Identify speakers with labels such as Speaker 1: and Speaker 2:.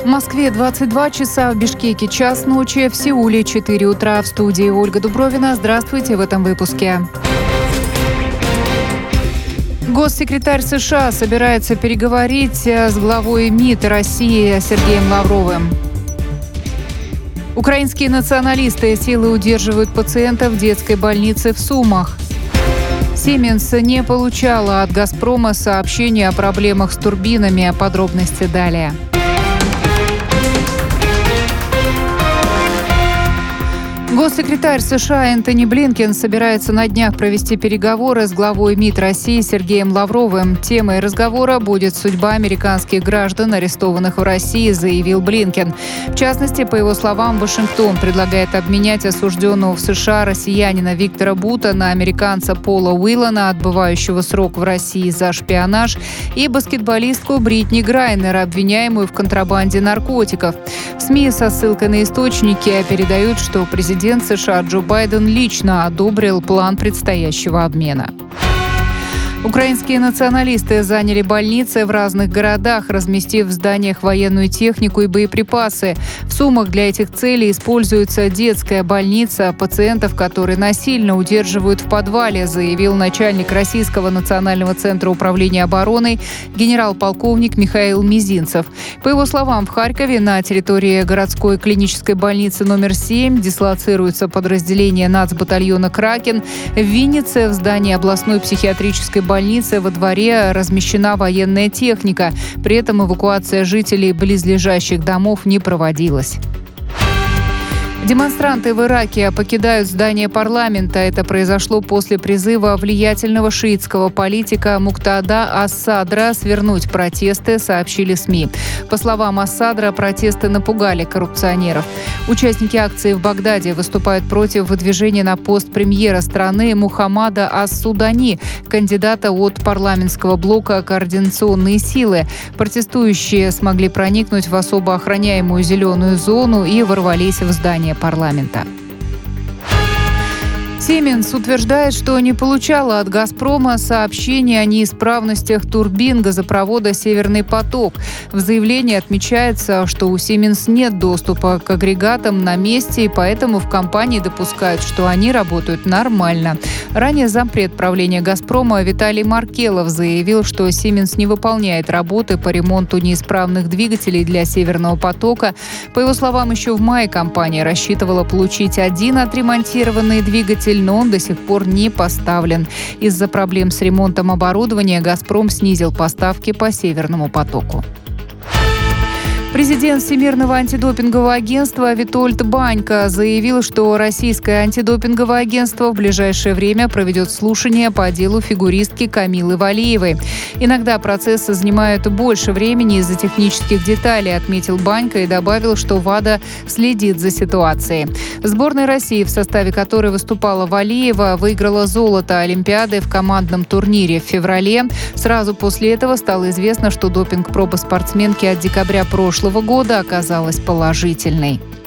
Speaker 1: Москве 22 часа, в Бишкеке час ночи, в Сеуле 4 утра. В студии Ольга Дубровина. Здравствуйте в этом выпуске. Госсекретарь США собирается переговорить с главой МИД России Сергеем Лавровым. Украинские националисты силой удерживают пациентов в детской больнице в Сумах. Siemens не получала от «Газпрома» сообщения о проблемах с турбинами. Подробности далее. Госсекретарь США Энтони Блинкен собирается на днях провести переговоры с главой МИД России Сергеем Лавровым. Темой разговора будет судьба американских граждан, арестованных в России, заявил Блинкен. В частности, по его словам, Вашингтон предлагает обменять осужденного в США россиянина Виктора Бута на американца Пола Уиллана, отбывающего срок в России за шпионаж, и баскетболистку Бритни Грайнер, обвиняемую в контрабанде наркотиков. СМИ со ссылкой на источники передают, что президент США Джо Байден лично одобрил план предстоящего обмена. Украинские националисты заняли больницы в разных городах, разместив в зданиях военную технику и боеприпасы. В Сумах для этих целей используется детская больница, пациентов, которые насильно удерживают в подвале, заявил начальник Российского национального центра управления обороной генерал-полковник Михаил Мизинцев. По его словам, в Харькове на территории городской клинической больницы номер 7 дислоцируется подразделение нацбатальона «Кракен». В Виннице в здании областной психиатрической больнице во дворе размещена военная техника. При этом эвакуация жителей близлежащих домов не проводилась. Демонстранты в Ираке покидают здание парламента. Это произошло после призыва влиятельного шиитского политика Муктада Ас-Садра свернуть протесты, сообщили СМИ. По словам Ас-Садра, протесты напугали коррупционеров. Участники акции в Багдаде выступают против выдвижения на пост премьера страны Мухаммада Ас-Судани, кандидата от парламентского блока «Координационные силы». Протестующие смогли проникнуть в особо охраняемую зеленую зону и ворвались в здание парламента. Siemens утверждает, что не получала от «Газпрома» сообщения о неисправностях турбин газопровода «Северный поток». В заявлении отмечается, что у Siemens нет доступа к агрегатам на месте, и поэтому в компании допускают, что они работают нормально. Ранее зампред правления «Газпрома» Виталий Маркелов заявил, что Siemens не выполняет работы по ремонту неисправных двигателей для «Северного потока». По его словам, еще в мае компания рассчитывала получить один отремонтированный двигатель, но он до сих пор не поставлен. Из-за проблем с ремонтом оборудования «Газпром» снизил поставки по «Северному потоку». Президент Всемирного антидопингового агентства Витольд Банько заявил, что российское антидопинговое агентство в ближайшее время проведет слушание по делу фигуристки Камилы Валиевой. Иногда процессы занимают больше времени из-за технических деталей, отметил Банько и добавил, что ВАДА следит за ситуацией. Сборная России, в составе которой выступала Валиева, выиграла золото Олимпиады в командном турнире в феврале. Сразу после этого стало известно, что допинг-проба спортсменки от декабря прошлого года оказалась положительной.